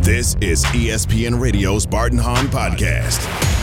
This is ESPN Radio's Bart and Hahn podcast.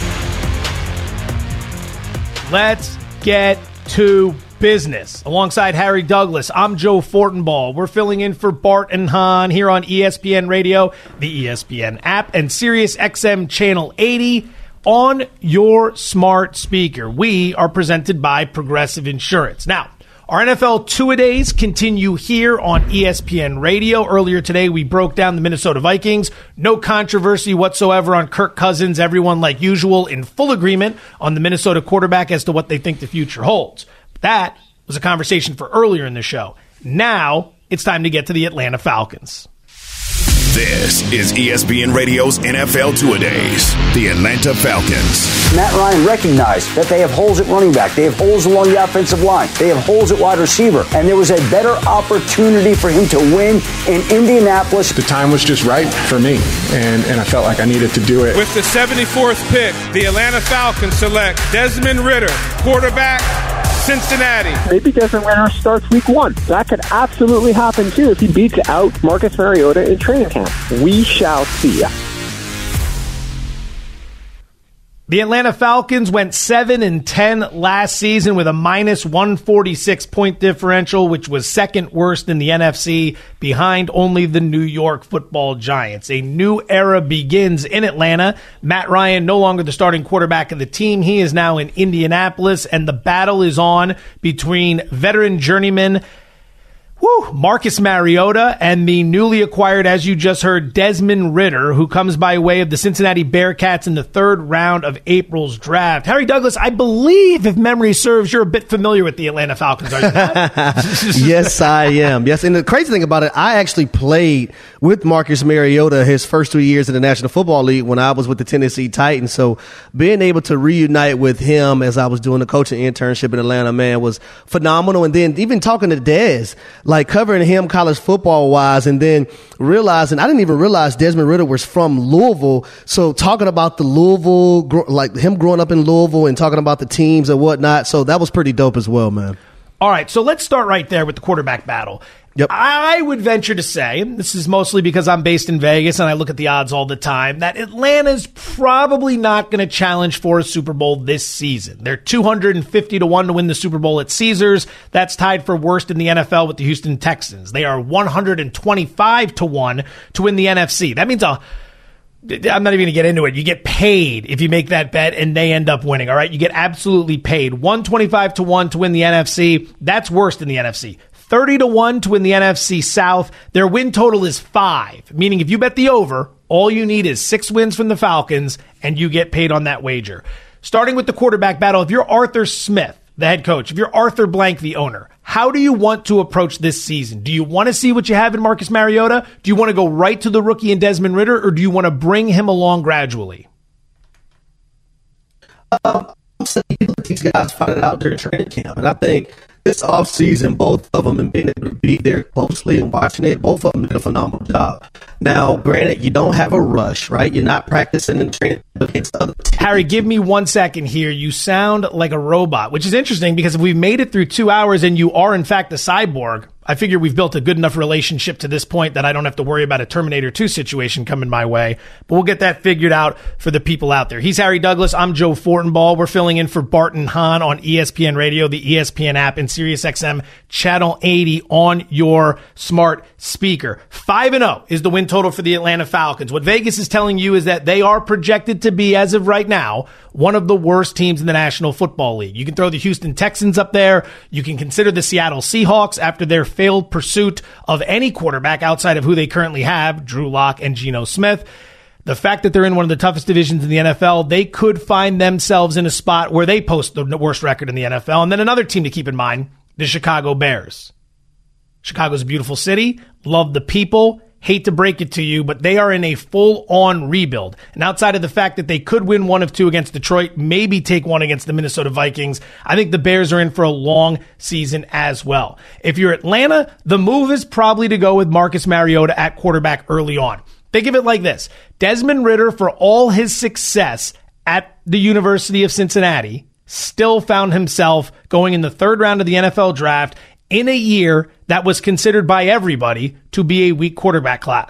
Let's get to business. Alongside Harry Douglas, I'm Joe Fortenbaugh. We're filling in for Bart and Hahn here on ESPN Radio, the ESPN app, and Sirius XM Channel 80 on your smart speaker. We are presented by Progressive Insurance. Now, our NFL two-a-days continue here on ESPN Radio. Earlier today, we broke down the Minnesota Vikings. No controversy whatsoever on Kirk Cousins. Everyone, like usual, in full agreement on the Minnesota quarterback as to what they think the future holds. That was a conversation for earlier in the show. Now, it's time to get to the Atlanta Falcons. This is ESPN Radio's NFL Two-A-Days, the Atlanta Falcons. Matt Ryan recognized that they have holes at running back. They have holes along the offensive line. They have holes at wide receiver. And there was a better opportunity for him to win in Indianapolis. The time was just right for me, and I felt like I needed to do it. With the 74th pick, the Atlanta Falcons select Desmond Ridder, quarterback, Cincinnati. Maybe Desmond Ridder starts week 1. That could absolutely happen, too, if he beats out Marcus Mariota in training camp. We shall see. The Atlanta Falcons went 7-10 last season with a minus 146 point differential, which was second worst in the NFC, behind only the New York Football Giants. A new era begins in Atlanta. Matt Ryan, no longer the starting quarterback of the team. He is now in Indianapolis, and the battle is on between veteran journeyman Marcus Mariota and the newly acquired, as you just heard, Desmond Ridder, who comes by way of the Cincinnati Bearcats in the third round of April's draft. Harry Douglas, I believe, if memory serves, you're a bit familiar with the Atlanta Falcons, are you not? Yes, I am. Yes, and the crazy thing about it, I actually played with Marcus Mariota his first 2 years in the National Football League when I was with the Tennessee Titans. So being able to reunite with him as I was doing the coaching internship in Atlanta, man, was phenomenal. And then even talking to Dez, like covering him college football wise, and then realizing I didn't even realize Desmond Ridder was from Louisville. So talking about the Louisville, like him growing up in Louisville and talking about the teams and whatnot. So that was pretty dope as well, man. All right, so let's start right there with the quarterback battle. Yep. I would venture to say, this is mostly because I'm based in Vegas and I look at the odds all the time, that Atlanta's probably not going to challenge for a Super Bowl this season. They're 250 to 1 to win the Super Bowl at Caesars. That's tied for worst in the NFL with the Houston Texans. They are 125 to 1 to win the NFC. That means I'm not even going to get into it. You get paid if you make that bet and they end up winning. All right. You get absolutely paid. 125 to 1 to win the NFC. That's worst in the NFC. 30 to 1 to win the NFC South. Their win total is 5, meaning if you bet the over, all you need is 6 wins from the Falcons and you get paid on that wager. Starting with the quarterback battle, if you're Arthur Smith, the head coach, if you're Arthur Blank, the owner, how do you want to approach this season? Do you want to see what you have in Marcus Mariota? Do you want to go right to the rookie in Desmond Ridder, or do you want to bring him along gradually? These guys find it out during training camp, and I think this offseason, both of them, and being able to be there closely and watching it, both of them did a phenomenal job. Now, granted, you don't have a rush, right? You're not practicing and training against other teams. Harry, give me 1 second here. You sound like a robot, which is interesting because if we've made it through 2 hours and you are, in fact, a cyborg, I figure we've built a good enough relationship to this point that I don't have to worry about a Terminator 2 situation coming my way. But we'll get that figured out for the people out there. He's Harry Douglas. I'm Joe Fortenbaugh. We're filling in for Bart and Hahn on ESPN Radio, the ESPN app, and Sirius XM Channel 80 on your smart speaker. 5-0 is the win total for the Atlanta Falcons. What Vegas is telling you is that they are projected to be, as of right now, one of the worst teams in the National Football League. You can throw the Houston Texans up there. You can consider the Seattle Seahawks after their failed pursuit of any quarterback outside of who they currently have, Drew Lock and Geno Smith. The fact that they're in one of the toughest divisions in the NFL, they could find themselves in a spot where they post the worst record in the NFL. And then another team to keep in mind, the Chicago Bears. Chicago's a beautiful city. Love the people. Hate to break it to you, but they are in a full-on rebuild. And outside of the fact that they could win 1 of 2 against Detroit, maybe take 1 against the Minnesota Vikings, I think the Bears are in for a long season as well. If you're Atlanta, the move is probably to go with Marcus Mariota at quarterback early on. Think of it like this. Desmond Ridder, for all his success at the University of Cincinnati, still found himself going in the third round of the NFL draft in a year that was considered by everybody to be a weak quarterback class.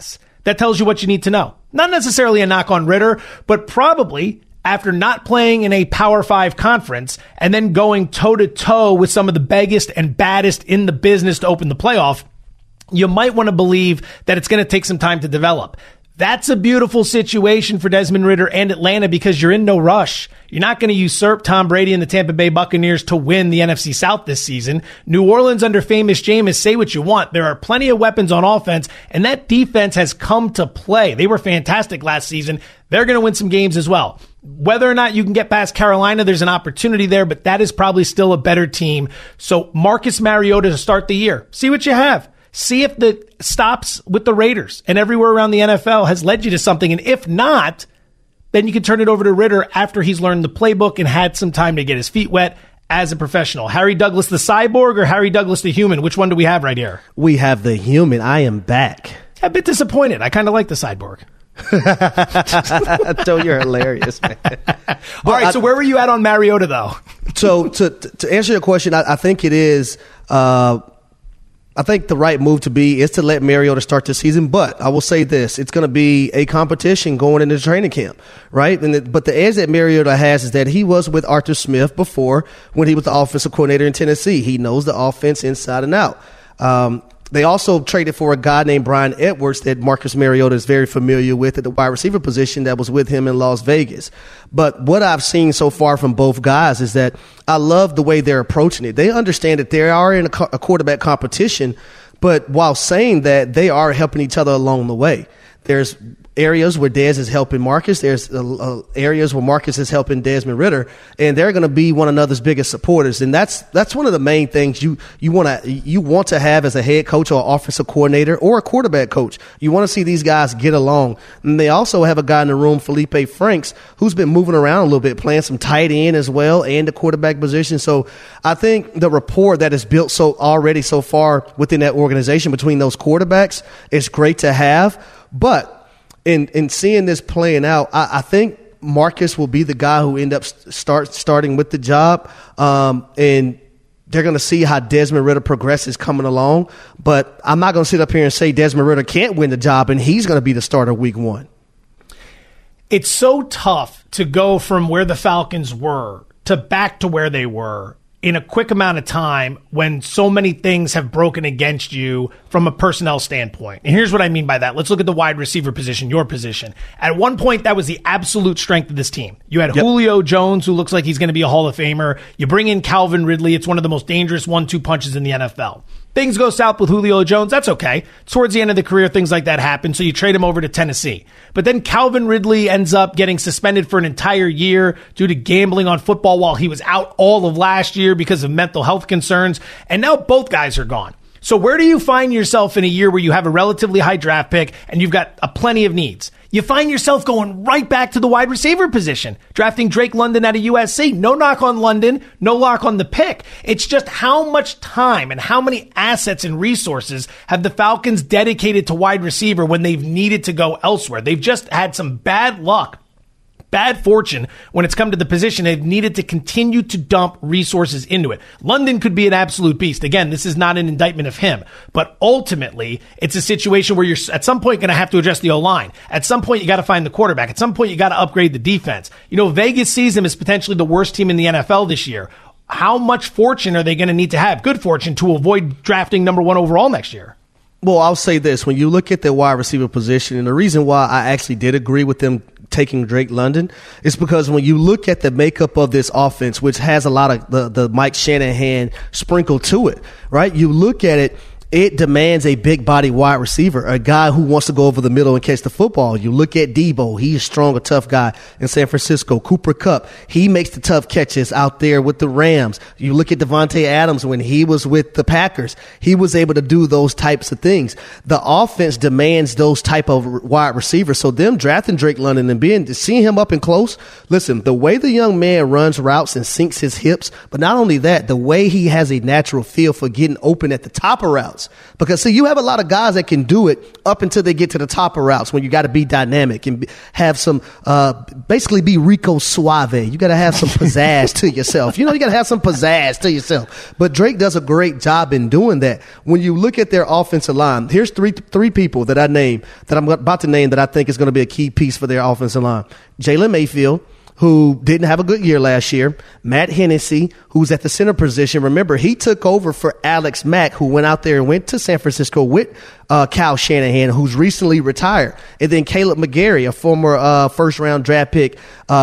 That tells you what you need to know. Not necessarily a knock on Ridder, but probably after not playing in a Power 5 conference and then going toe-to-toe with some of the biggest and baddest in the business to open the playoff, you might want to believe that it's going to take some time to develop. That's a beautiful situation for Desmond Ridder and Atlanta because you're in no rush. You're not going to usurp Tom Brady and the Tampa Bay Buccaneers to win the NFC South this season. New Orleans under famous Jameis, say what you want. There are plenty of weapons on offense, and that defense has come to play. They were fantastic last season. They're going to win some games as well. Whether or not you can get past Carolina, there's an opportunity there, but that is probably still a better team. So Marcus Mariota to start the year. See what you have. See if the stops with the Raiders and everywhere around the NFL has led you to something. And if not, then you can turn it over to Ridder after he's learned the playbook and had some time to get his feet wet as a professional. Harry Douglas the cyborg or Harry Douglas the human? Which one do we have right here? We have the human. I am back. A bit disappointed. I kind of like the cyborg. Joe, you're hilarious, man. All right, so where were you at on Mariota, though? So to answer your question, I think it is I think the right move to be is to let Mariota start the season. But I will say this, it's going to be a competition going into training camp, right? But the edge that Mariota has is that he was with Arthur Smith before when he was the offensive coordinator in Tennessee. He knows the offense inside and out. They also traded for a guy named Brian Edwards that Marcus Mariota is very familiar with at the wide receiver position that was with him in Las Vegas. But what I've seen so far from both guys is that I love the way they're approaching it. They understand that they are in a quarterback competition, but while saying that, they are helping each other along the way. There's areas where Dez is helping Marcus. There's areas where Marcus is helping Desmond Ridder, and they're going to be one another's biggest supporters. And that's one of the main things you want to have as a head coach or offensive coordinator or a quarterback coach. You want to see these guys get along. And they also have a guy in the room, Felipe Franks, who's been moving around a little bit, playing some tight end as well and the quarterback position. So I think the rapport that is built so far within that organization between those quarterbacks is great to have. But in seeing this playing out, I think Marcus will be the guy who end up starting with the job, and they're going to see how Desmond Ridder progresses coming along. But I'm not going to sit up here and say Desmond Ridder can't win the job and he's going to be the starter week 1. It's so tough to go from where the Falcons were to back to where they were in a quick amount of time when so many things have broken against you from a personnel standpoint. And here's what I mean by that. Let's look at the wide receiver position, your position. At one point, that was the absolute strength of this team. You had Julio Jones, who looks like he's going to be a Hall of Famer. You bring in Calvin Ridley. It's one of the most dangerous 1-2 punches in the NFL. Things go south with Julio Jones. That's okay. Towards the end of the career, things like that happen, so you trade him over to Tennessee. But then Calvin Ridley ends up getting suspended for an entire year due to gambling on football while he was out all of last year because of mental health concerns. And now both guys are gone. So where do you find yourself in a year where you have a relatively high draft pick and you've got plenty of needs? You find yourself going right back to the wide receiver position, drafting Drake London out of USC. No knock on London, no knock on the pick. It's just how much time and how many assets and resources have the Falcons dedicated to wide receiver when they've needed to go elsewhere? They've just had some bad luck, bad fortune when it's come to the position. They've needed to continue to dump resources into it. London could be an absolute beast. Again, this is not an indictment of him, but ultimately it's a situation where you're at some point going to have to address the O-line. At some point, you got to find the quarterback. At some point, you got to upgrade the defense. You know, Vegas sees them as potentially the worst team in the NFL this year. How much fortune are they going to need to have? Good fortune to avoid drafting number 1 overall next year. Well, I'll say this. When you look at the wide receiver position, and the reason why I actually did agree with them taking Drake London is because when you look at the makeup of this offense, which has a lot of the Mike Shanahan sprinkle to it, right? You look at it, it demands a big body wide receiver, a guy who wants to go over the middle and catch the football. You look at Debo, he's a strong, a tough guy in San Francisco. Cooper Kupp, he makes the tough catches out there with the Rams. You look at Devontae Adams when he was with the Packers, he was able to do those types of things. The offense demands those type of wide receivers. So them drafting Drake London and seeing him up and close, listen, the way the young man runs routes and sinks his hips, but not only that, the way he has a natural feel for getting open at the top of routes. routes. Because, see, you have a lot of guys that can do it up until they get to the top of routes when you got to be dynamic and have some, basically be Rico Suave. You got to have some pizzazz to yourself. You got to have some pizzazz to yourself. But Drake does a great job in doing that. When you look at their offensive line, here's three people that I'm about to name that I think is going to be a key piece for their offensive line. Jalen Mayfield, who didn't have a good year last year. Matt Hennessy, who's at the center position. Remember, he took over for Alex Mack, who went out there and went to San Francisco with Kyle Shanahan, who's recently retired. And then Caleb McGarry, a former first-round draft pick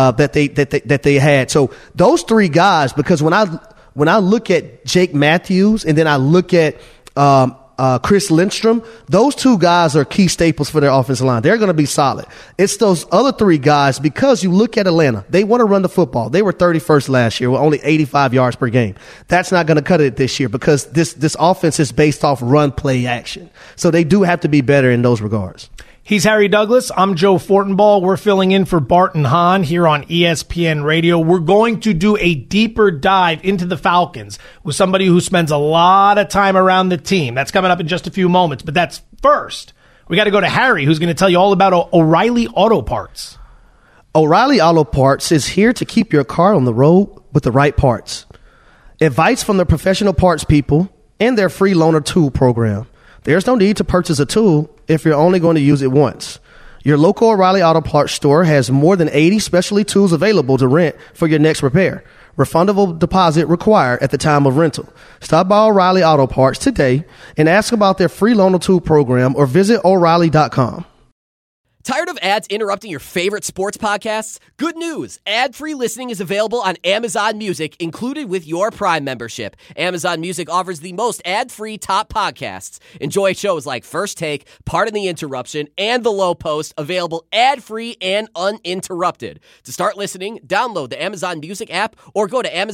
that they had. So those three guys, because when I look at Jake Matthews and then I look at Chris Lindstrom, those two guys are key staples for their offensive line. They're going to be solid. It's those other three guys, because you look at Atlanta, they want to run the football. They were 31st last year with only 85 yards per game. That's not going to cut it this year because this offense is based off run play action. So they do have to be better in those regards. He's Harry Douglas. I'm Joe Fortenbaugh. We're filling in for Barton Hahn here on ESPN Radio. We're going to do a deeper dive into the Falcons with somebody who spends a lot of time around the team. That's coming up in just a few moments. But that's first. We got to go to Harry, who's going to tell you all about O'Reilly Auto Parts. O'Reilly Auto Parts is here to keep your car on the road with the right parts. Advice from the professional parts people and their free loaner tool program. There's no need to purchase a tool if you're only going to use it once. Your local O'Reilly Auto Parts store has more than 80 specialty tools available to rent for your next repair. Refundable deposit required at the time of rental. Stop by O'Reilly Auto Parts today and ask about their free loaner tool program or visit O'Reilly.com. Tired of ads interrupting your favorite sports podcasts? Good news! Ad-free listening is available on Amazon Music, included with your Prime membership. Amazon Music offers the most ad-free top podcasts. Enjoy shows like First Take, Pardon the Interruption, and The Low Post, available ad-free and uninterrupted. To start listening, download the Amazon Music app or go to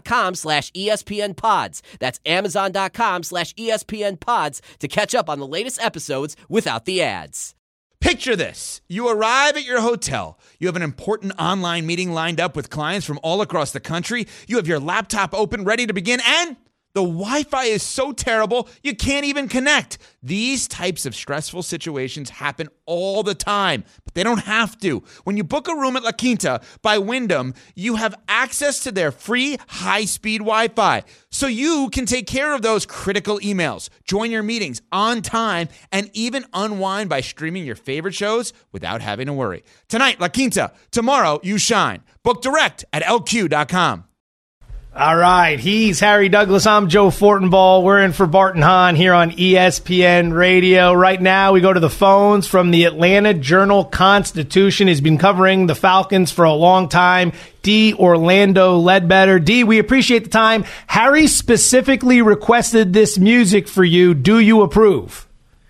amazon.com/ESPNpods. That's amazon.com/ESPNpods to catch up on the latest episodes without the ads. Picture this. You arrive at your hotel. You have an important online meeting lined up with clients from all across the country. You have your laptop open, ready to begin, and the Wi-Fi is so terrible, you can't even connect. These types of stressful situations happen all the time, but they don't have to. When you book a room at La Quinta by Wyndham, you have access to their free high-speed Wi-Fi, so you can take care of those critical emails, join your meetings on time, and even unwind by streaming your favorite shows without having to worry. Tonight, La Quinta. Tomorrow, you shine. Book direct at LQ.com. All right, he's Harry Douglas. I'm Joe Fortenbaugh. We're in for Barton Hahn here on ESPN Radio. Right now, we go to the phones from the Atlanta Journal-Constitution. He's been covering the Falcons for a long time. D. Orlando Ledbetter. D, we appreciate the time. Harry specifically requested this music for you. Do you approve?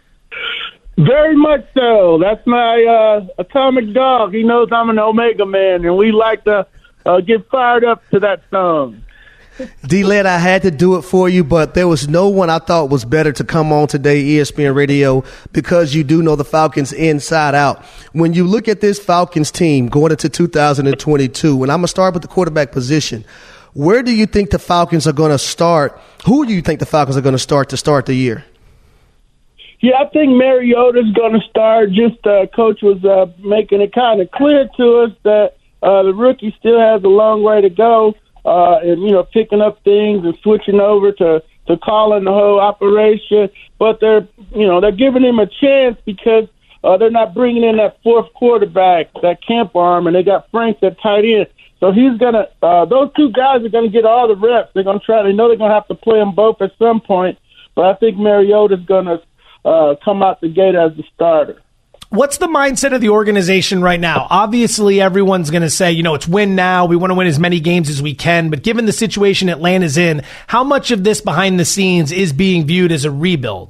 Very much so. That's my atomic dog. He knows I'm an Omega man, and we like to get fired up to that song. D-Led, I had to do it for you, but there was no one I thought was better to come on today, ESPN Radio, because you do know the Falcons inside out. When you look at this Falcons team going into 2022, and I'm going to start with the quarterback position, where do you think the Falcons are going to start? Who do you think the Falcons are going to start the year? Yeah, I think Mariota's going to start. Just Coach was making it kind of clear to us that the rookie still has a long way to go. And, picking up things and switching over to calling the whole operation. But they're giving him a chance because they're not bringing in that fourth quarterback, that camp arm, and they got Frank at tight end. So he's going to those two guys are going to get all the reps. They know they're going to have to play them both at some point. But I think Mariota's going to come out the gate as the starter. What's the mindset of the organization right now? Obviously, everyone's going to say, it's win now. We want to win as many games as we can. But given the situation Atlanta's in, how much of this behind the scenes is being viewed as a rebuild?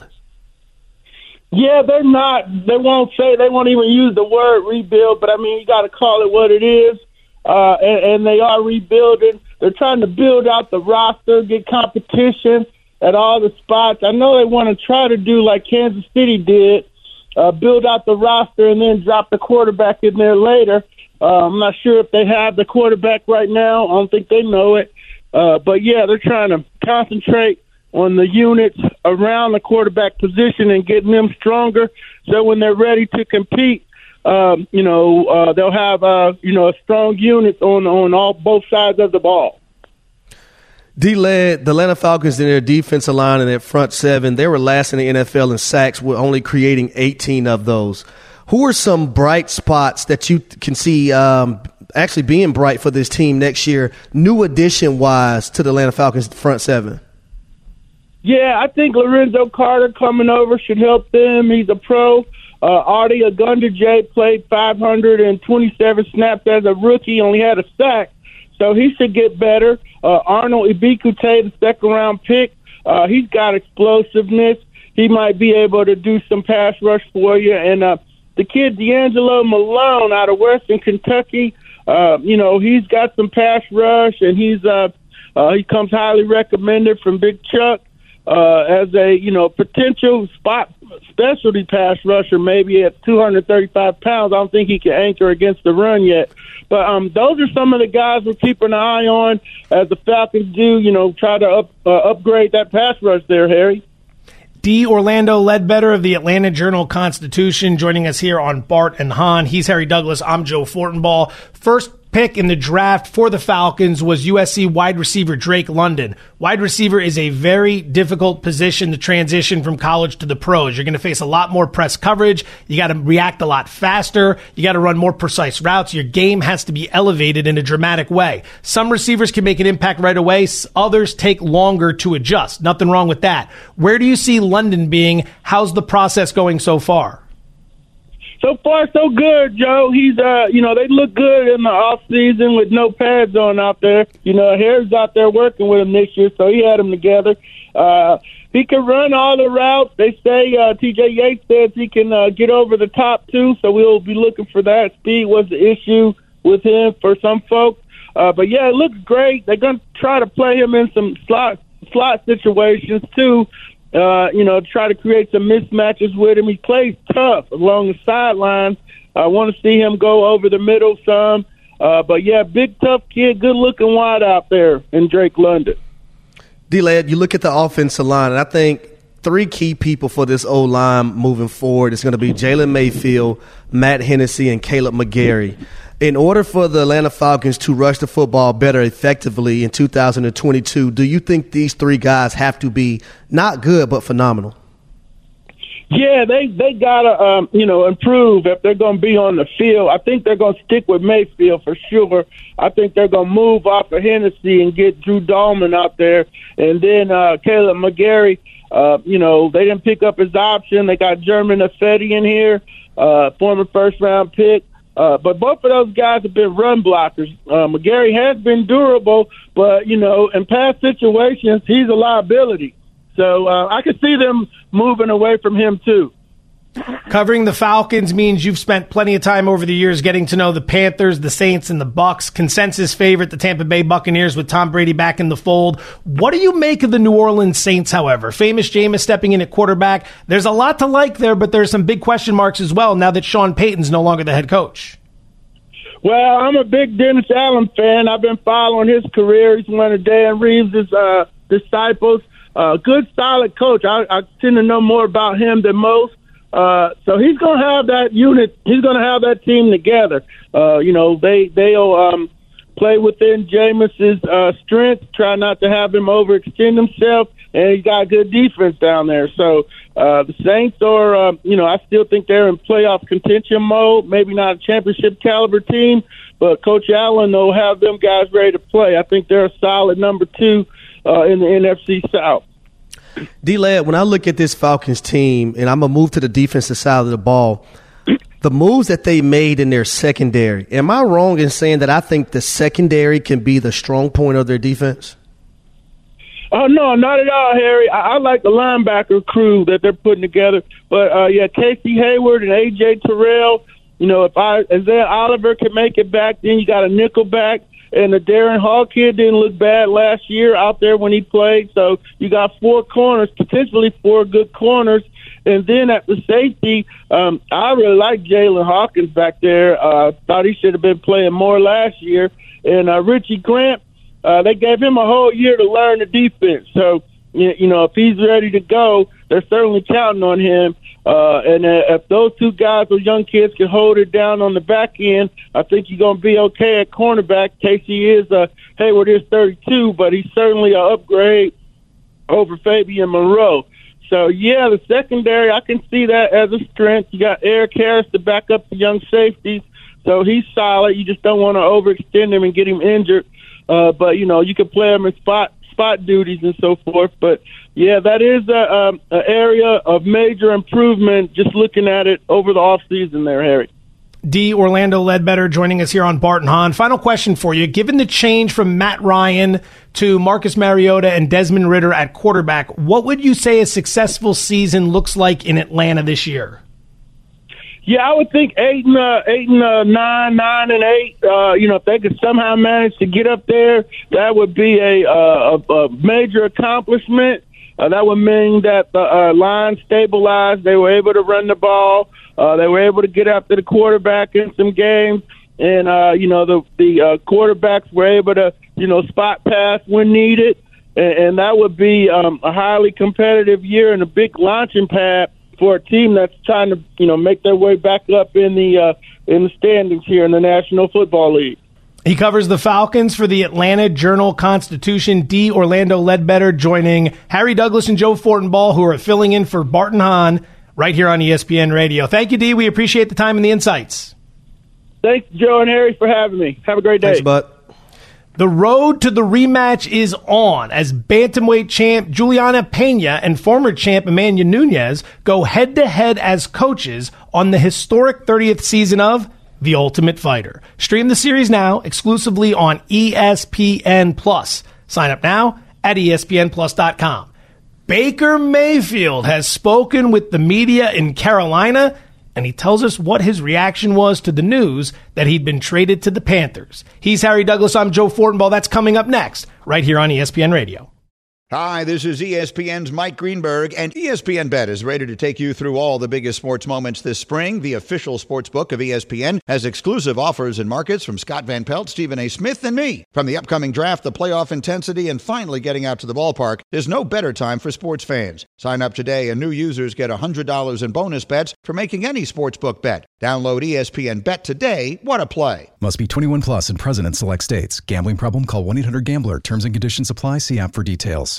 Yeah, they're not. They won't even use the word rebuild. But, you got to call it what it is. And they are rebuilding. They're trying to build out the roster, get competition at all the spots. I know they want to try to do like Kansas City did. Build out the roster and then drop the quarterback in there later. I'm not sure if they have the quarterback right now. I don't think they know it. But, yeah, they're trying to concentrate on the units around the quarterback position and getting them stronger. So when they're ready to compete, they'll have a strong unit on both sides of the ball. D-Led, the Atlanta Falcons in their defensive line and their front seven, they were last in the NFL in sacks, with only creating 18 of those. Who are some bright spots that you can see actually being bright for this team next year, new addition-wise to the Atlanta Falcons front seven? Yeah, I think Lorenzo Carter coming over should help them. He's a pro. Artie Ogundeji played 527 snaps as a rookie, only had a sack, so he should get better. Arnold Ibikute, the second-round pick, he's got explosiveness. He might be able to do some pass rush for you. And the kid D'Angelo Malone out of Western Kentucky, he's got some pass rush, and he comes highly recommended from Big Chuck as a potential spot specialty pass rusher. Maybe at 235 pounds, I don't think he can anchor against the run yet. But those are some of the guys we're keeping an eye on as the Falcons do, try to upgrade that pass rush there, Harry. D. Orlando Ledbetter of the Atlanta Journal-Constitution joining us here on Bart and Hahn. He's Harry Douglas. I'm Joe Fortenbaugh. First pick in the draft for the Falcons was USC wide receiver Drake London. Wide receiver is a very difficult position to transition from college to the pros. You're going to face a lot more press coverage. You got to react a lot faster. You got to run more precise routes. Your game has to be elevated in a dramatic way. Some receivers can make an impact right away. Others take longer to adjust. Nothing wrong with that. Where do you see London being? How's the process going so far? So far, so good, Joe. He's, they look good in the off season with no pads on out there. Harry's out there working with him this year, so he had him together. He can run all the routes. They say T.J. Yates says he can get over the top too, so we'll be looking for that. Speed was the issue with him for some folks, but yeah, it looks great. They're going to try to play him in some slot situations too. Try to create some mismatches with him. He plays tough along the sidelines. I want to see him go over the middle some. But, yeah, big, tough kid, good-looking wide out there in Drake London. D-Led, you look at the offensive line, and I think three key people for this O-line moving forward is going to be Jalen Mayfield, Matt Hennessy, and Caleb McGarry. In order for the Atlanta Falcons to rush the football better effectively in 2022, do you think these three guys have to be not good but phenomenal? Yeah, they gotta improve if they're going to be on the field. I think they're going to stick with Mayfield for sure. I think they're going to move off of Hennessy and get Drew Dahlman out there, and then Caleb McGarry. They didn't pick up his option. They got German Affetti in here, former first-round pick. But both of those guys have been run blockers. McGarry has been durable, but, in past situations, he's a liability. So I could see them moving away from him, too. Covering the Falcons means you've spent plenty of time over the years getting to know the Panthers, the Saints, and the Bucs. Consensus favorite, the Tampa Bay Buccaneers with Tom Brady back in the fold. What do you make of the New Orleans Saints, however? Famous Jameis stepping in at quarterback. There's a lot to like there, but there's some big question marks as well now that Sean Payton's no longer the head coach. Well, I'm a big Dennis Allen fan. I've been following his career. He's one of Dan Reeves' disciples. Good, solid coach. I tend to know more about him than most. So he's going to have that unit. He's going to have that team together. They'll play within Jameis's strength, try not to have him overextend himself, and he's got good defense down there. So the Saints are, I still think they're in playoff contention mode. Maybe not a championship caliber team, but Coach Allen will have them guys ready to play. I think they're a solid number 2 in the NFC South. D-Led, when I look at this Falcons team, and I'm going to move to the defensive side of the ball, the moves that they made in their secondary, am I wrong in saying that I think the secondary can be the strong point of their defense? Oh, no, not at all, Harry. I like the linebacker crew that they're putting together. But, Casey Hayward and A.J. Terrell, if Isaiah Oliver can make it back, then you got a nickel back. And the Darren Hall kid didn't look bad last year out there when he played. So you got 4 corners, potentially 4 good corners. And then at the safety, I really like Jalen Hawkins back there. Thought he should have been playing more last year. And Richie Grant, they gave him a whole year to learn the defense. So, if he's ready to go, they're certainly counting on him. And if those two guys or young kids can hold it down on the back end, I think you're going to be okay at cornerback. Casey Hayward is 32, but he's certainly an upgrade over Fabian Monroe. So, yeah, the secondary, I can see that as a strength. You got Eric Harris to back up the young safeties, so he's solid. You just don't want to overextend him and get him injured. But, you can play him in spot duties and so forth. But, yeah, that is an area of major improvement just looking at it over the offseason there, Harry. D. Orlando Ledbetter joining us here on Bart and Hahn. Final question for you. Given the change from Matt Ryan to Marcus Mariota and Desmond Ridder at quarterback, what would you say a successful season looks like in Atlanta this year? Yeah, I would think 8-9, 9-8. If they could somehow manage to get up there, that would be a major accomplishment. That would mean that the line stabilized. They were able to run the ball. They were able to get after the quarterback in some games. And, the quarterbacks were able to, spot pass when needed. And that would be a highly competitive year and a big launching pad for a team that's trying to, make their way back up in the standings here in the National Football League. He covers the Falcons for the Atlanta Journal-Constitution. D. Orlando Ledbetter joining Harry Douglas and Joe Fortenbaugh, who are filling in for Bart and Hahn right here on ESPN Radio. Thank you, D. We appreciate the time and the insights. Thanks, Joe and Harry, for having me. Have a great day. Thanks, bud. The road to the rematch is on as bantamweight champ Juliana Pena and former champ Amanda Nunes go head-to-head as coaches on the historic 30th season of The Ultimate Fighter. Stream the series now exclusively on ESPN+. Sign up now at ESPNplus.com. Baker Mayfield has spoken with the media in Carolina, and he tells us what his reaction was to the news that he'd been traded to the Panthers. He's Harry Douglas. I'm Joe Fortenbaugh. That's coming up next, right here on ESPN Radio. Hi, this is ESPN's Mike Greenberg, and ESPN Bet is ready to take you through all the biggest sports moments this spring. The official sports book of ESPN has exclusive offers and markets from Scott Van Pelt, Stephen A. Smith, and me. From the upcoming draft, the playoff intensity, and finally getting out to the ballpark, there's no better time for sports fans. Sign up today, and new users get $100 in bonus bets for making any sportsbook bet. Download ESPN Bet today. What a play. Must be 21 plus and present in select states. Gambling problem? Call 1-800-GAMBLER. Terms and conditions apply. See app for details.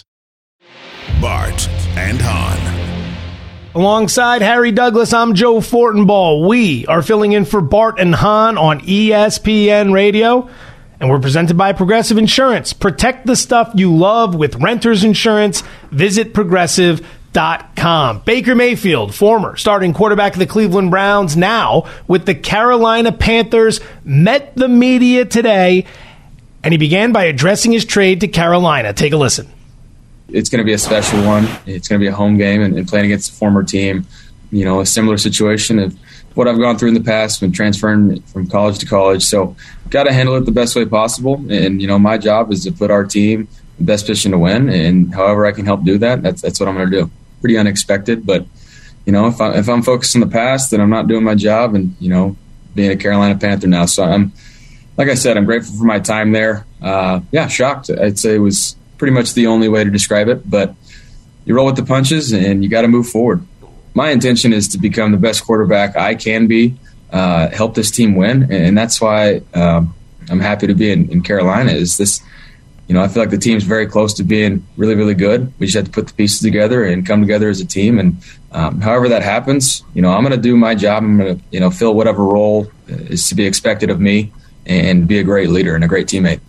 Bart and Hahn. Alongside Harry Douglas, I'm Joe Fortenbaugh. We are filling in for Bart and Hahn on ESPN Radio, and we're presented by Progressive Insurance. Protect the stuff you love with renter's insurance. Visit Progressive.com. Baker Mayfield, former starting quarterback of the Cleveland Browns, now with the Carolina Panthers, met the media today, and he began by addressing his trade to Carolina. Take a listen. It's going to be a special one. It's going to be a home game and playing against a former team. A similar situation of what I've gone through in the past when transferring from college to college. So got to handle it the best way possible. And, my job is to put our team in the best position to win. And however I can help do that, that's what I'm going to do. Pretty unexpected, but, if I'm focused on the past, then I'm not doing my job and, being a Carolina Panther now. So like I said, I'm grateful for my time there. Shocked. I'd say it was pretty much the only way to describe it, but you roll with the punches and you got to move forward. My intention is to become the best quarterback I can be, help this team win. And that's why I'm happy to be in Carolina. Is this, I feel like the team's very close to being really, really good. We just have to put the pieces together and come together as a team. And however that happens, I'm going to do my job. I'm going to, fill whatever role is to be expected of me and be a great leader and a great teammate.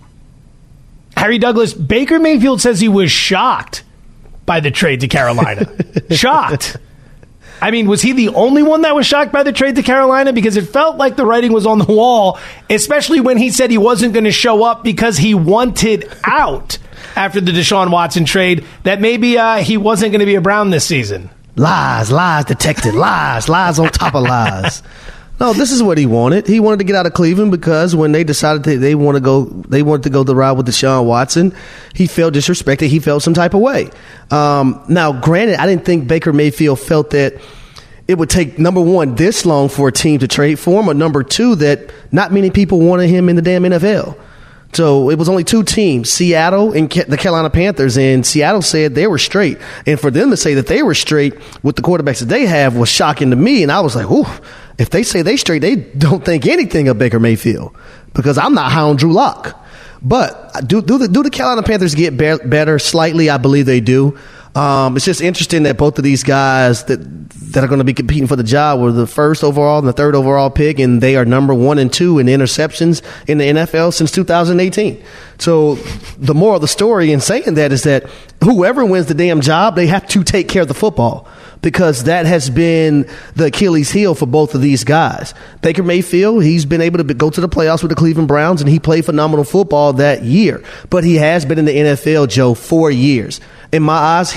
Harry Douglas, Baker Mayfield says he was shocked by the trade to Carolina. Shocked. I mean, was he the only one that was shocked by the trade to Carolina? Because it felt like the writing was on the wall, especially when he said he wasn't going to show up because he wanted out after the Deshaun Watson trade, that maybe he wasn't going to be a Brown this season. Lies detected. Lies on top of lies. No, this is what he wanted. He wanted to get out of Cleveland because when they decided they wanted to go the route with Deshaun Watson, he felt disrespected. He felt some type of way. Now, granted, I didn't think Baker Mayfield felt that it would take, number one, this long for a team to trade for him, or number two, that not many people wanted him in the damn NFL. So it was only 2 teams, Seattle and the Carolina Panthers, and Seattle said they were straight. And for them to say that they were straight with the quarterbacks that they have was shocking to me. And I was like, ooh, if they say they straight, they don't think anything of Baker Mayfield, because I'm not high on Drew Lock. But do the Carolina Panthers get better slightly? I believe they do. It's just interesting that both of these guys that are going to be competing for the job were the first overall and the third overall pick, and they are number 1 and 2 in interceptions in the NFL since 2018. So the moral of the story in saying that is that whoever wins the damn job, they have to take care of the football, because that has been the Achilles heel for both of these guys. Baker Mayfield, he's been able to go to the playoffs with the Cleveland Browns, and he played phenomenal football that year. But he has been in the NFL, Joe, 4 years. In my eyes,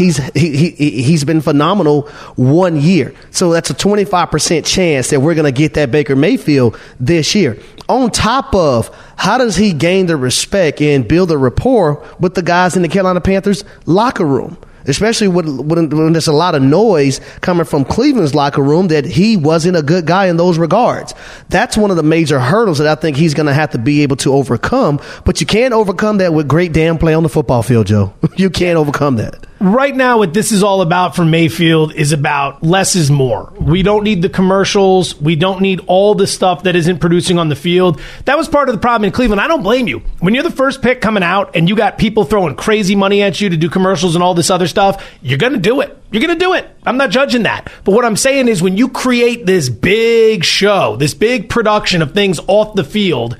he's been phenomenal 1 year. So that's a 25% chance that we're going to get that Baker Mayfield this year. On top of, how does he gain the respect and build a rapport with the guys in the Carolina Panthers locker room? Especially when there's a lot of noise coming from Cleveland's locker room that he wasn't a good guy in those regards. That's one of the major hurdles that I think he's going to have to be able to overcome. But you can't overcome that with great damn play on the football field, Joe. You can't overcome that. Right now, what this is all about for Mayfield is about less is more. We don't need the commercials. We don't need all the stuff that isn't producing on the field. That was part of the problem in Cleveland. I don't blame you. When you're the first pick coming out and you got people throwing crazy money at you to do commercials and all this other stuff, you're going to do it. You're going to do it. I'm not judging that. But what I'm saying is, when you create this big show, this big production of things off the field,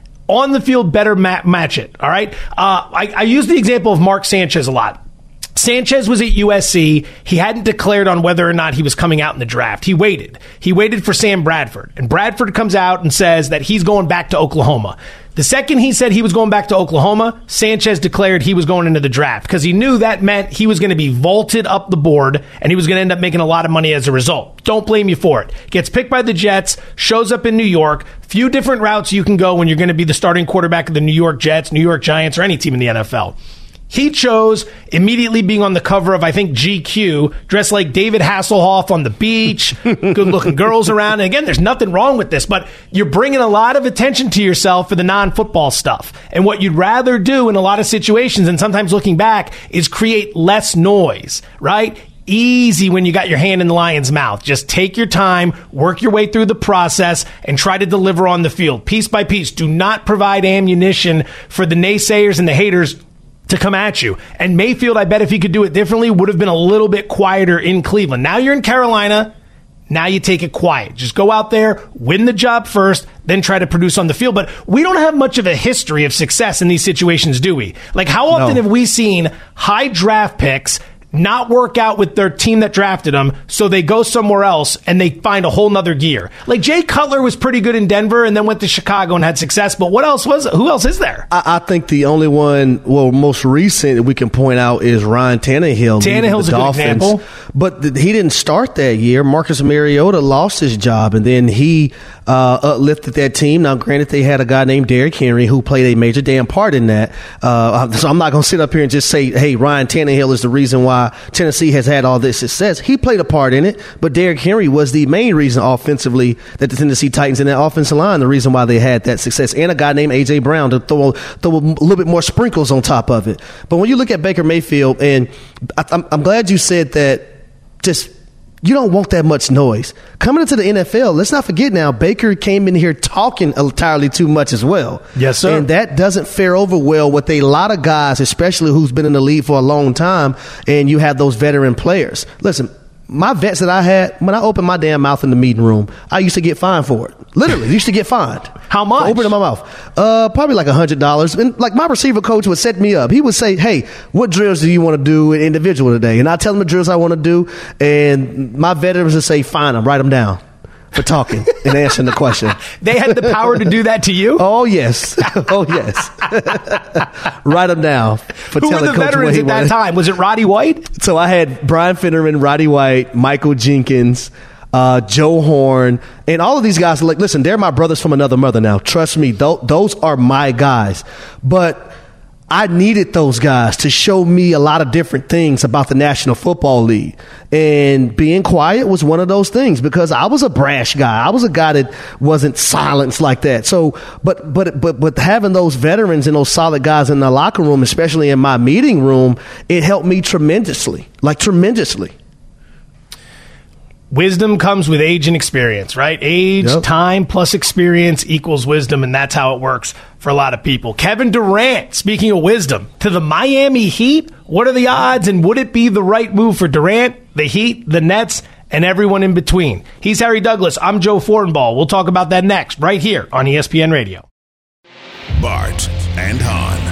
on the field, better match it. All right. I use the example of Mark Sanchez a lot. Sanchez was at USC. He hadn't declared on whether or not he was coming out in the draft. He waited. He waited for Sam Bradford. And Bradford comes out and says that he's going back to Oklahoma. The second he said he was going back to Oklahoma, Sanchez declared he was going into the draft, because he knew that meant he was going to be vaulted up the board and he was going to end up making a lot of money as a result. Don't blame you for it. Gets picked by the Jets, shows up in New York. Few different routes you can go when you're going to be the starting quarterback of the New York Jets, New York Giants, or any team in the NFL. He chose immediately being on the cover of, I think, GQ, dressed like David Hasselhoff on the beach, good-looking girls around. And again, there's nothing wrong with this, but you're bringing a lot of attention to yourself for the non-football stuff. And what you'd rather do in a lot of situations, and sometimes looking back, is create less noise, right? Easy when you got your hand in the lion's mouth. Just take your time, work your way through the process, and try to deliver on the field, piece by piece. Do not provide ammunition for the naysayers and the haters to come at you. And Mayfield, I bet if he could do it differently, would have been a little bit quieter in Cleveland. Now you're in Carolina. Now you take it quiet. Just go out there, win the job first, then try to produce on the field. But we don't have much of a history of success in these situations, do we? Like, how often have we seen high draft picks not work out with their team that drafted them, so they go somewhere else and they find a whole nother gear? Like, Jay Cutler was pretty good in Denver and then went to Chicago and had success, but who else is there? I think the only one, most recent we can point out is Ryan Tannehill. Tannehill's a good example. But he didn't start that year. Marcus Mariota lost his job, and then he uplifted that team. Now, granted, they had a guy named Derrick Henry who played a major damn part in that. So I'm not going to sit up here and just say, hey, Ryan Tannehill is the reason why Tennessee has had all this success. He played a part in it, but Derrick Henry was the main reason offensively that the Tennessee Titans in that offensive line, the reason why they had that success, and a guy named A.J. Brown to throw a little bit more sprinkles on top of it. But when you look at Baker Mayfield, and I'm glad you said that, just you don't want that much noise. Coming into the NFL, let's not forget now, Baker came in here talking entirely too much as well. Yes, sir. And that doesn't fare over well with a lot of guys, especially who's been in the league for a long time, and you have those veteran players. Listen, my vets that I had, when I opened my damn mouth in the meeting room, I used to get fined for it. Literally, used to get fined. How much? Opening my mouth. Probably like $100. And like, my receiver coach would set me up. He would say, hey, what drills do you want to do individual today? And I tell him the drills I want to do. And my veterans would say, fine them, write them down for talking and answering the question. They had the power to do that to you? Oh, yes. Oh, yes. Write them down for Who telling were the coach veterans at that time? Was it Roddy White? So I had Brian Finnerman, Roddy White, Michael Jenkins, Joe Horn, and all of these guys are like, listen, they're my brothers from another mother now. Trust me, those are my guys. But I needed those guys to show me a lot of different things about the National Football League. And being quiet was one of those things because I was a brash guy. I was a guy that wasn't silenced like that. So, but having those veterans and those solid guys in the locker room, especially in my meeting room, it helped me tremendously. Wisdom comes with age and experience, right? Age, time plus experience equals wisdom, and that's how it works for a lot of people. Kevin Durant, speaking of wisdom, to the Miami Heat, what are the odds, and would it be the right move for Durant, the Heat, the Nets, and everyone in between? He's Harry Douglas. I'm Joe Fortenbaugh. We'll talk about that next, right here on ESPN Radio. Bart and Hahn.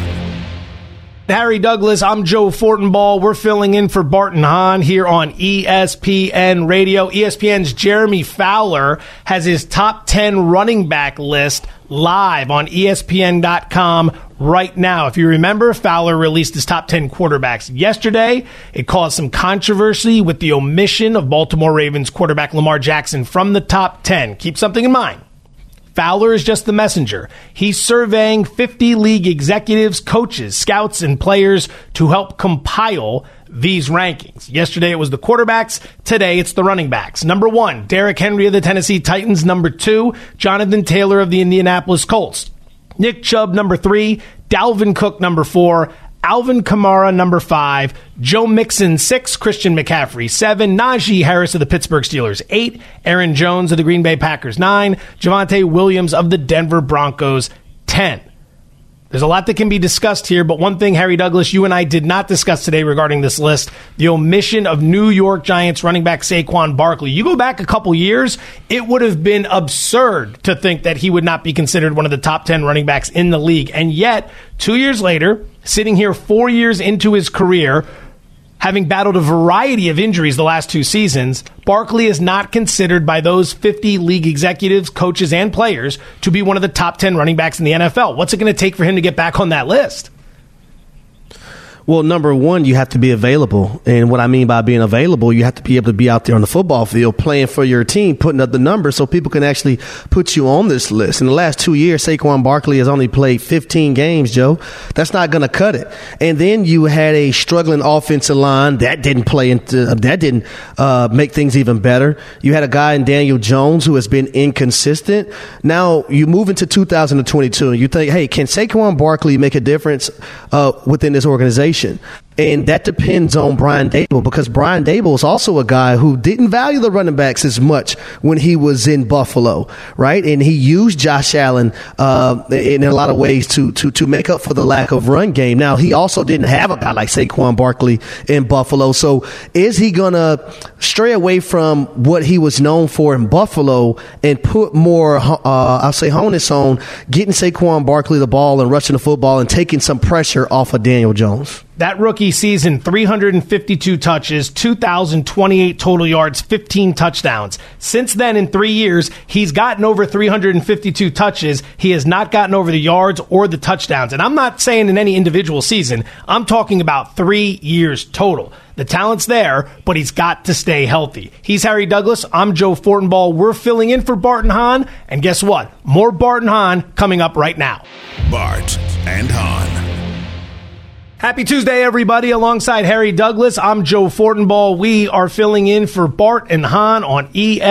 Harry Douglas, I'm Joe Fortenbaugh. We're filling in for Bart and Hahn here on ESPN Radio. ESPN's Jeremy Fowler has his top 10 running back list live on ESPN.com right now. If you remember, Fowler released his top 10 quarterbacks yesterday. It caused some controversy with the omission of Baltimore Ravens quarterback Lamar Jackson from the top 10. Keep something in mind. Fowler is just the messenger. He's surveying 50 league executives, coaches, scouts, and players to help compile these rankings. Yesterday it was the quarterbacks. Today it's the running backs. Number 1, Derrick Henry of the Tennessee Titans. Number 2, Jonathan Taylor of the Indianapolis Colts. Nick Chubb, number 3, Dalvin Cook, number 4, Alvin Kamara, number 5, Joe Mixon, 6, Christian McCaffrey, 7, Najee Harris of the Pittsburgh Steelers, 8, Aaron Jones of the Green Bay Packers, 9, Javonte Williams of the Denver Broncos, 10. There's a lot that can be discussed here, but one thing, Harry Douglas, you and I did not discuss today regarding this list, the omission of New York Giants running back Saquon Barkley. You go back a couple years, it would have been absurd to think that he would not be considered one of the top 10 running backs in the league. And yet, 2 years later, sitting here 4 years into his career, having battled a variety of injuries the last 2 seasons, Barkley is not considered by those 50 league executives, coaches, and players to be one of the top 10 running backs in the NFL. What's it going to take for him to get back on that list? Well, number 1, you have to be available. And what I mean by being available, you have to be able to be out there on the football field playing for your team, putting up the numbers so people can actually put you on this list. In the last 2 years, Saquon Barkley has only played 15 games, Joe. That's not going to cut it. And then you had a struggling offensive line. That didn't make things even better. You had a guy in Daniel Jones who has been inconsistent. Now you move into 2022 and you think, hey, can Saquon Barkley make a difference within this organization? And that depends on Brian Daboll, because Brian Daboll is also a guy who didn't value the running backs as much when he was in Buffalo, right? And he used Josh Allen in a lot of ways to make up for the lack of run game. Now, he also didn't have a guy like Saquon Barkley in Buffalo. So is he going to stray away from what he was known for in Buffalo and put more, onus on getting Saquon Barkley the ball and rushing the football and taking some pressure off of Daniel Jones? That rookie season, 352 touches, 2,028 total yards, 15 touchdowns. Since then, in 3 years, he's gotten over 352 touches. He has not gotten over the yards or the touchdowns. And I'm not saying in any individual season. I'm talking about 3 years total. The talent's there, but he's got to stay healthy. He's Harry Douglas. I'm Joe Fortenbaugh. We're filling in for Bart and Hahn. And guess what? More Bart and Hahn coming up right now. Bart and Hahn. Happy Tuesday, everybody. Alongside Harry Douglas, I'm Joe Fortenbaugh. We are filling in for Bart and Hahn on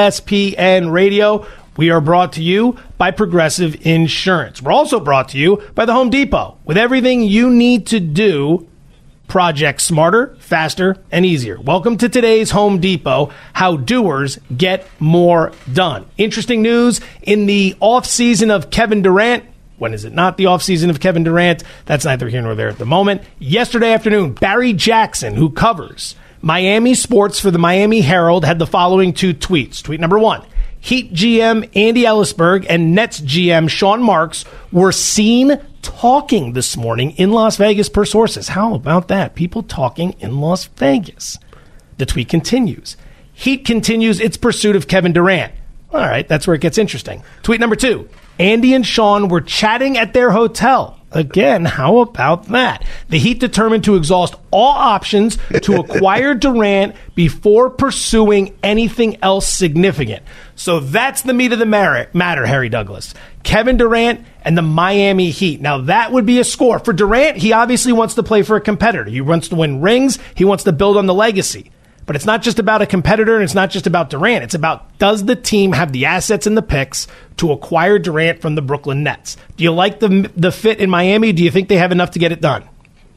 ESPN Radio. We are brought to you by Progressive Insurance. We're also brought to you by the Home Depot. With everything you need to do projects smarter, faster, and easier. Welcome to today's Home Depot, how doers get more done. Interesting news in the offseason of Kevin Durant. When is it not the offseason of Kevin Durant? That's neither here nor there at the moment. Yesterday afternoon, Barry Jackson, who covers Miami sports for the Miami Herald, had the following 2 tweets. Tweet number 1, Heat GM Andy Ellisberg and Nets GM Sean Marks were seen talking this morning in Las Vegas per sources. How about that? People talking in Las Vegas. The tweet continues. Heat continues its pursuit of Kevin Durant. All right, that's where it gets interesting. Tweet number 2. Andy and Sean were chatting at their hotel Again, how about that? The Heat determined to exhaust all options to acquire Durant before pursuing anything else significant. So that's the meat of the matter, Harry Douglas. Kevin Durant and the Miami Heat. Now, that would be a score. For Durant, he obviously wants to play for a competitor. He wants to win rings. He wants to build on the legacy. But it's not just about a competitor, and it's not just about Durant. It's about, does the team have the assets and the picks to acquire Durant from the Brooklyn Nets? Do you like the fit in Miami? Do you think they have enough to get it done?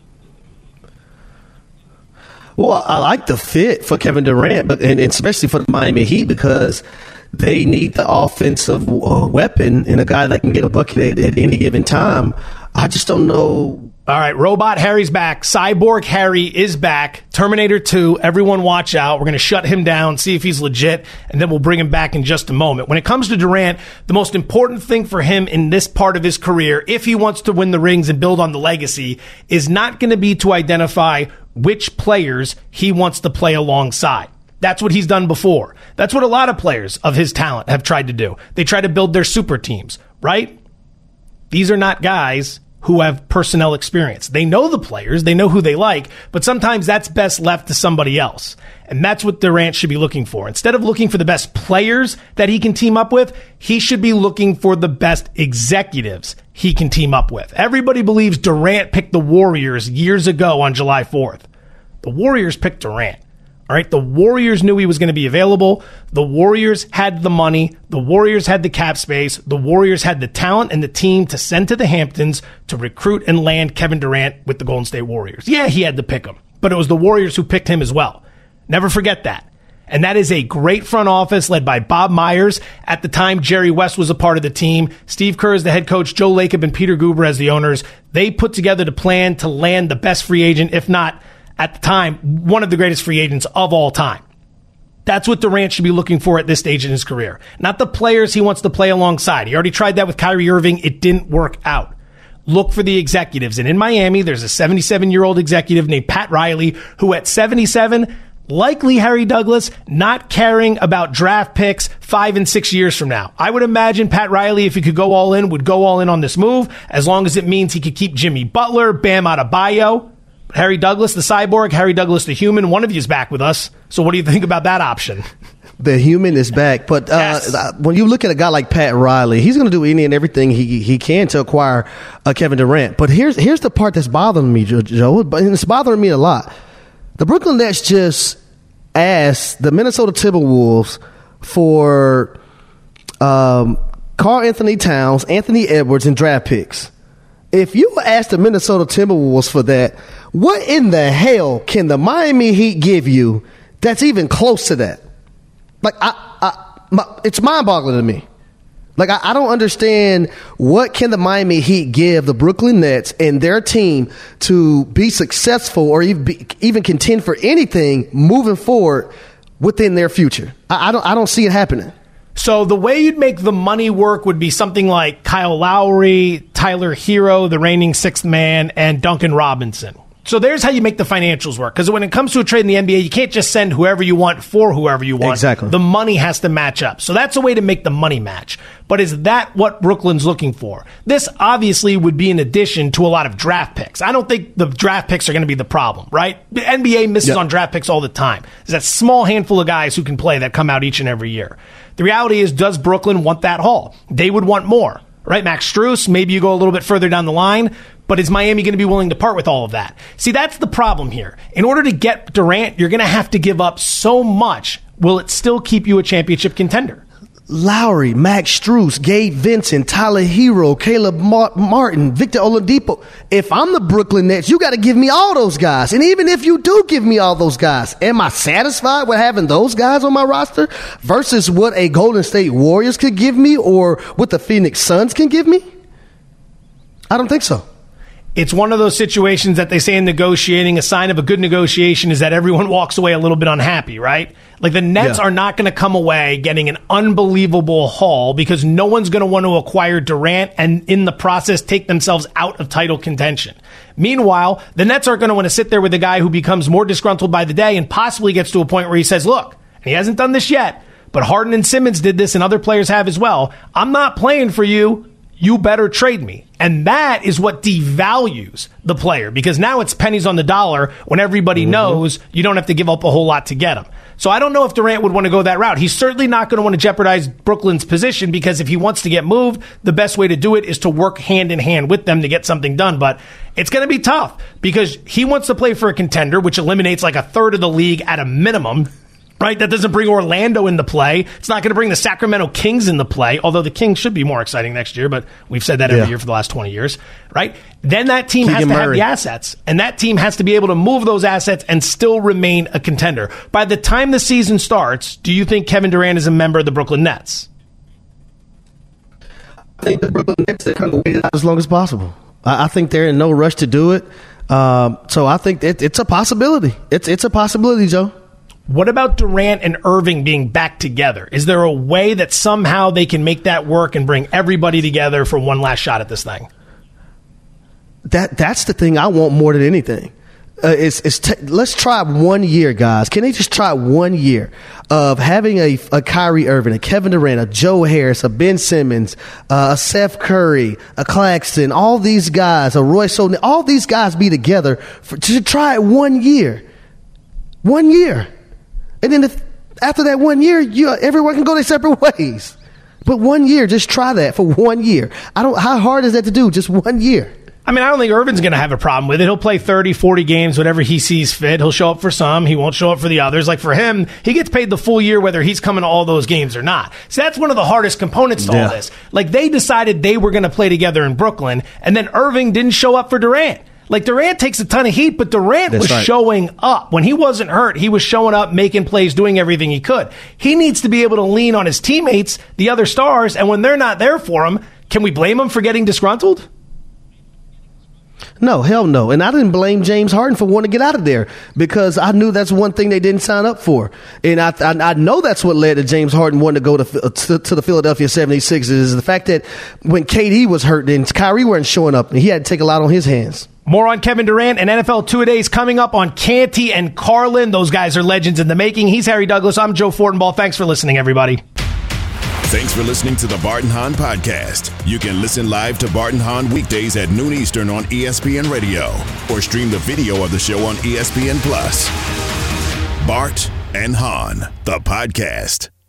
Well, I like the fit for Kevin Durant, and especially for the Miami Heat, because they need the offensive weapon and a guy that can get a bucket at any given time. I just don't know. All right, Robot Harry's back. Cyborg Harry is back. Terminator 2, everyone watch out. We're going to shut him down, see if he's legit, and then we'll bring him back in just a moment. When it comes to Durant, the most important thing for him in this part of his career, if he wants to win the rings and build on the legacy, is not going to be to identify which players he wants to play alongside. That's what he's done before. That's what a lot of players of his talent have tried to do. They try to build their super teams, right? These are not guys who have personnel experience. They know the players, they know who they like, but sometimes that's best left to somebody else. And that's what Durant should be looking for. Instead of looking for the best players that he can team up with, he should be looking for the best executives he can team up with. Everybody believes Durant picked the Warriors years ago on July 4th. The Warriors picked Durant. All right, the Warriors knew he was going to be available. The Warriors had the money. The Warriors had the cap space. The Warriors had the talent and the team to send to the Hamptons to recruit and land Kevin Durant with the Golden State Warriors. Yeah, he had to pick him, but it was the Warriors who picked him as well. Never forget that. And that is a great front office led by Bob Myers. At the time, Jerry West was a part of the team. Steve Kerr is the head coach, Joe Lacob and Peter Guber as the owners. They put together the plan to land the best free agent, if not at the time, one of the greatest free agents of all time. That's what Durant should be looking for at this stage in his career. Not the players he wants to play alongside. He already tried that with Kyrie Irving. It didn't work out. Look for the executives. And in Miami, there's a 77-year-old executive named Pat Riley, who at 77, likely Harry Douglas, not caring about draft picks 5 and 6 years from now. I would imagine Pat Riley, if he could go all in, would go all in on this move, as long as it means he could keep Jimmy Butler, Bam Adebayo. Harry Douglas, the cyborg, Harry Douglas, the human. One of you is back with us. So what do you think about that option? The human is back. But yes. When you look at a guy like Pat Riley, he's going to do any and everything he can to acquire Kevin Durant. But here's the part that's bothering me, Joe, and it's bothering me a lot. The Brooklyn Nets just asked the Minnesota Timberwolves for Karl-Anthony Towns, Anthony Edwards, and draft picks. If you ask the Minnesota Timberwolves for that, what in the hell can the Miami Heat give you that's even close to that? Like, it's mind-boggling to me. Like, I don't understand what can the Miami Heat give the Brooklyn Nets and their team to be successful or even contend for anything moving forward within their future. I don't see it happening. So the way you'd make the money work would be something like Kyle Lowry, Tyler Hero, the reigning sixth man, and Duncan Robinson. So there's how you make the financials work. Because when it comes to a trade in the NBA, you can't just send whoever you want for whoever you want. Exactly. The money has to match up. So that's a way to make the money match. But is that what Brooklyn's looking for? This obviously would be in addition to a lot of draft picks. I don't think the draft picks are going to be the problem, right? The NBA misses on draft picks all the time. There's that small handful of guys who can play that come out each and every year. The reality is, does Brooklyn want that haul? They would want more, right? Max Strus, maybe you go a little bit further down the line, but is Miami going to be willing to part with all of that? See, that's the problem here. In order to get Durant, you're going to have to give up so much. Will it still keep you a championship contender? Lowry, Max Strus, Gabe Vincent, Tyler Hero, Caleb Martin, Victor Oladipo. If I'm the Brooklyn Nets, you got to give me all those guys. And even if you do give me all those guys, am I satisfied with having those guys on my roster versus what a Golden State Warriors could give me or what the Phoenix Suns can give me? I don't think so. It's one of those situations that they say in negotiating, a sign of a good negotiation is that everyone walks away a little bit unhappy, right? Like the Nets are not going to come away getting an unbelievable haul because no one's going to want to acquire Durant and in the process take themselves out of title contention. Meanwhile, the Nets aren't going to want to sit there with a guy who becomes more disgruntled by the day and possibly gets to a point where he says, look, and he hasn't done this yet, but Harden and Simmons did this and other players have as well. I'm not playing for you. you better trade me. And that is what devalues the player, because now it's pennies on the dollar when everybody knows you don't have to give up a whole lot to get him. So I don't know if Durant would want to go that route. He's certainly not going to want to jeopardize Brooklyn's position, because if he wants to get moved, the best way to do it is to work hand in hand with them to get something done. But it's going to be tough because he wants to play for a contender, which eliminates like a third of the league at a minimum. Right? That doesn't bring Orlando into play. It's not going to bring the Sacramento Kings into play, although the Kings should be more exciting next year, but we've said that every year for the last 20 years, right? Then that team has to have the assets, and that team has to be able to move those assets and still remain a contender. By the time the season starts, do you think Kevin Durant is a member of the Brooklyn Nets? I think the Brooklyn Nets are going to wait as long as possible. I think they're in no rush to do it. So I think it's a possibility. It's a possibility, Joe. What about Durant and Irving being back together? Is there a way that somehow they can make that work and bring everybody together for one last shot at this thing? That's the thing I want more than anything. Let's try 1 year, guys. Can they just try 1 year of having a Kyrie Irving, a Kevin Durant, a Joe Harris, a Ben Simmons, a Seth Curry, a Claxton, all these guys, a Royce O'Neal, all these guys be together to try it 1 year. 1 year. And then after that 1 year, everyone can go their separate ways. But 1 year, just try that for 1 year. How hard is that to do? Just 1 year. I mean, I don't think Irvin's going to have a problem with it. He'll play 30, 40 games, whatever he sees fit. He'll show up for some. He won't show up for the others. Like for him, he gets paid the full year whether he's coming to all those games or not. So that's one of the hardest components to all this. Like they decided they were going to play together in Brooklyn, and then Irving didn't show up for Durant. Like, Durant takes a ton of heat, but Durant was showing up. When he wasn't hurt, he was showing up, making plays, doing everything he could. He needs to be able to lean on his teammates, the other stars, and when they're not there for him, can we blame him for getting disgruntled? No, hell no. And I didn't blame James Harden for wanting to get out of there because I knew that's one thing they didn't sign up for. And I know that's what led to James Harden wanting to go to the Philadelphia 76ers is the fact that when KD was hurt, then Kyrie wasn't showing up, and he had to take a lot on his hands. More on Kevin Durant and NFL Two-A-Days coming up on Canty and Carlin. Those guys are legends in the making. He's Harry Douglas. I'm Joe Fortenbaugh. Thanks for listening, everybody. Thanks for listening to the Bart and Hahn Podcast. You can listen live to Bart and Hahn weekdays at noon Eastern on ESPN Radio or stream the video of the show on ESPN+. Bart and Hahn, the podcast.